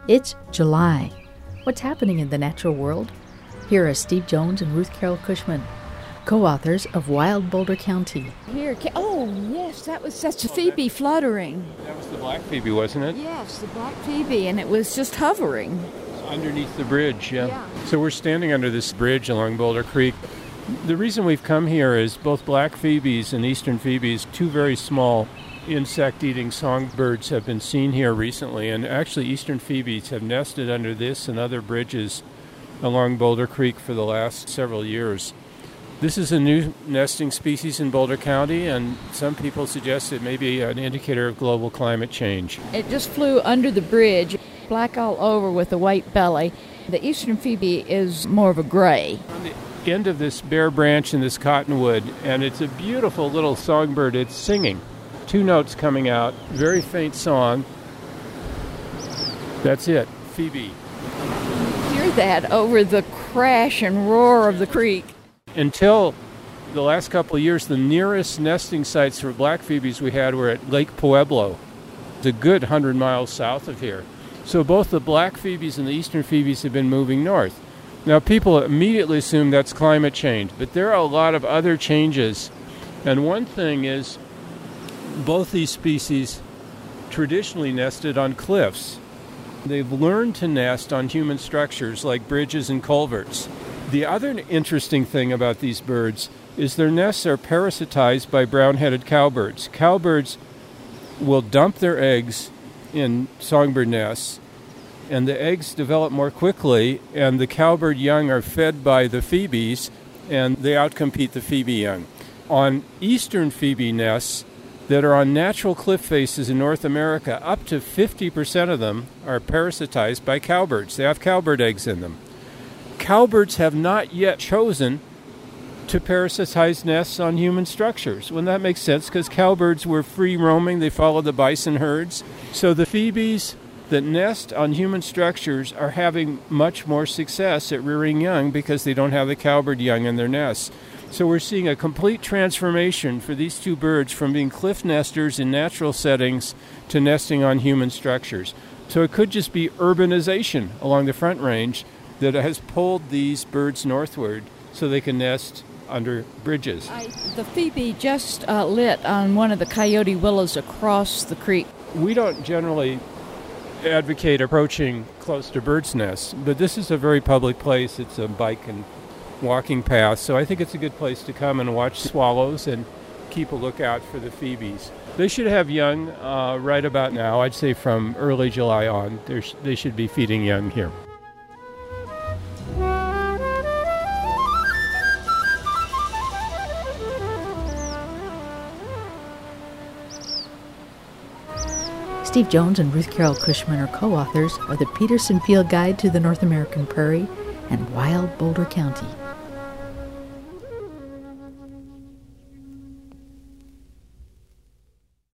It's July. What's happening in the natural world? Here are Steve Jones and Ruth Carol Cushman, co-authors of Wild Boulder County. Oh, yes, that's a phoebe fluttering. That was the black phoebe, wasn't it? Yes, the black phoebe, and it was just hovering. Underneath the bridge, yeah. So we're standing under this bridge along Boulder Creek. The reason we've come here is both black phoebes and eastern phoebes, two very small insect-eating songbirds, have been seen here recently, and actually eastern phoebes have nested under this and other bridges along Boulder Creek for the last several years. This is a new nesting species in Boulder County, and some people suggest it may be an indicator of global climate change. It just flew under the bridge, black all over with a white belly. The eastern phoebe is more of a gray. On the end of this bare branch in this cottonwood, and it's a beautiful little songbird. It's singing. Two notes coming out, very faint song. That's it, phoebe. Hear that over the crash and roar of the creek. Until the last couple of years, the nearest nesting sites for black phoebes we had were at Lake Pueblo, a good 100 miles south of here. So both the black phoebes and the eastern phoebes have been moving north. Now people immediately assume that's climate change, but there are a lot of other changes. And one thing is, both these species traditionally nested on cliffs. They've learned to nest on human structures like bridges and culverts. The other interesting thing about these birds is their nests are parasitized by brown-headed cowbirds. Cowbirds will dump their eggs in songbird nests, and the eggs develop more quickly, and the cowbird young are fed by the phoebes, and they outcompete the phoebe young. On eastern phoebe nests that are on natural cliff faces in North America, up to 50% of them are parasitized by cowbirds. They have cowbird eggs in them. Cowbirds have not yet chosen to parasitize nests on human structures. Well, that makes sense because cowbirds were free roaming. They followed the bison herds. So the phoebes that nest on human structures are having much more success at rearing young because they don't have the cowbird young in their nests. So we're seeing a complete transformation for these two birds from being cliff nesters in natural settings to nesting on human structures. So it could just be urbanization along the Front Range that has pulled these birds northward so they can nest under bridges. The phoebe just lit on one of the coyote willows across the creek. We don't generally advocate approaching close to birds' nests, but this is a very public place. It's a bike and walking path, so I think it's a good place to come and watch swallows and keep a lookout for the phoebes. They should have young right about now. I'd say from early July on. They should be feeding young here. Steve Jones and Ruth Carol Cushman are co-authors of the Peterson Field Guide to the North American Prairie and Wild Boulder County.